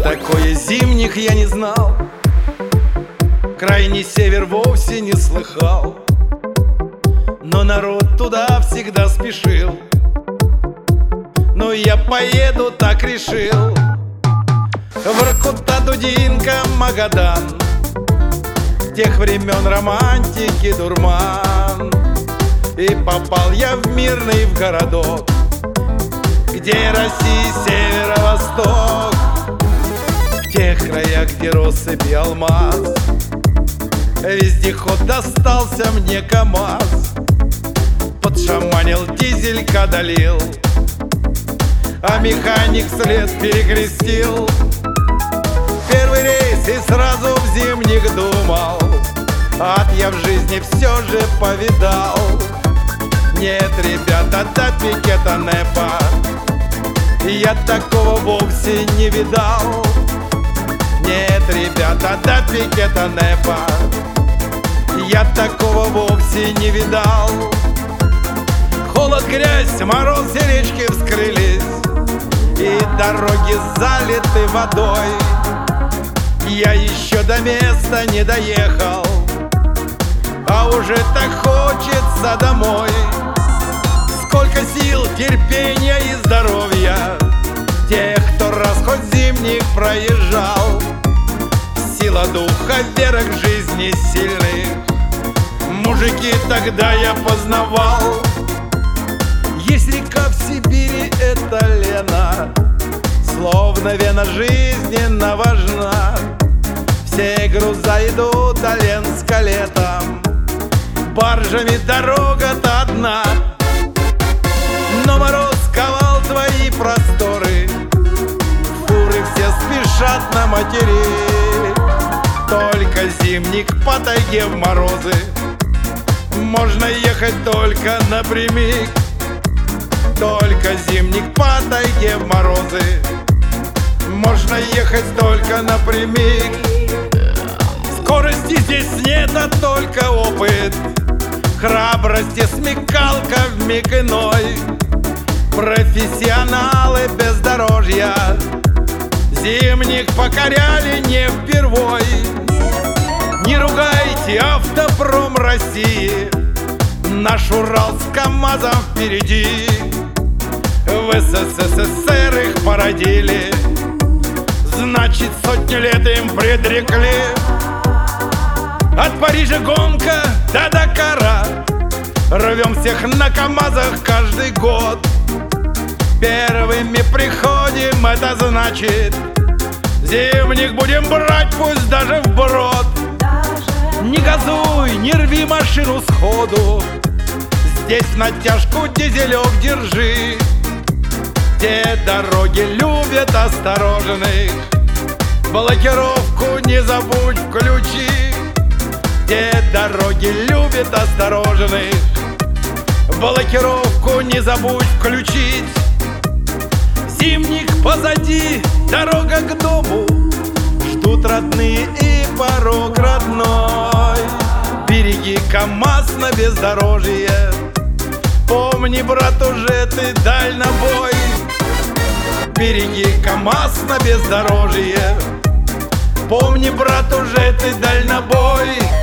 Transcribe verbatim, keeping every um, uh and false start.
такое зимних я не знал, крайний север вовсе не слыхал, но народ туда всегда спешил. Ну я поеду, так решил. Воркута, Дудинка, Магадан, тех времен романтики дурман. И попал я в мирный в городок, где Россия северо-восток, в тех краях, где россыпи алмаз. Вездеход достался мне КамАЗ, подшаманил, дизелька долил, а механик вслед перекрестил. Первый рейс и сразу в зимних думал, ад я в жизни все же повидал. Нет, ребята, до пикета НЭПа я такого вовсе не видал. Нет, ребята, до пикета НЭПа я такого вовсе не видал. Холод, грязь, мороз, и речки вскрылись, и дороги залиты водой. Я еще до места не доехал, а уже так хочется домой. Сколько сил, терпения и здоровья тех, кто раз хоть зимних проезжал. Сила духа, вера к жизни сильных мужики тогда я познавал. Есть река в Сибири, это Лена, словно вена жизненно важна. Все груза идут, а Ленска летом, баржами дорога-то одна. Но мороз ковал твои просторы, фуры все спешат на материк. Только зимник по тайге в морозы можно ехать только напрямик. Только зимник по тайге в морозы можно ехать только напрямик. Скорости здесь нет, а только опыт, храбрость и смекалка вмиг иной. Профессионалы бездорожья зимних покоряли не впервой. Не ругайте автопром России, наш Урал с КамАЗом впереди. В СССР их породили, значит сотню лет им предрекли. От Парижа гонка до Дакара, рвем всех на КамАЗах каждый год. Первыми приходим, это значит зимних будем брать, пусть даже вброд. Не газуй, не рви машину сходу, здесь в натяжку дизелек держи. Те дороги любят осторожных, блокировку не забудь включи. Те дороги любят осторожных, блокировку не забудь включить. Зимних позади, дорога к дому, ждут родные и порог родной. Береги КамАЗ на бездорожье, помни, брат, уже ты дальнобой. Береги КамАЗ на бездорожье, помни, брат, уже ты дальнобой.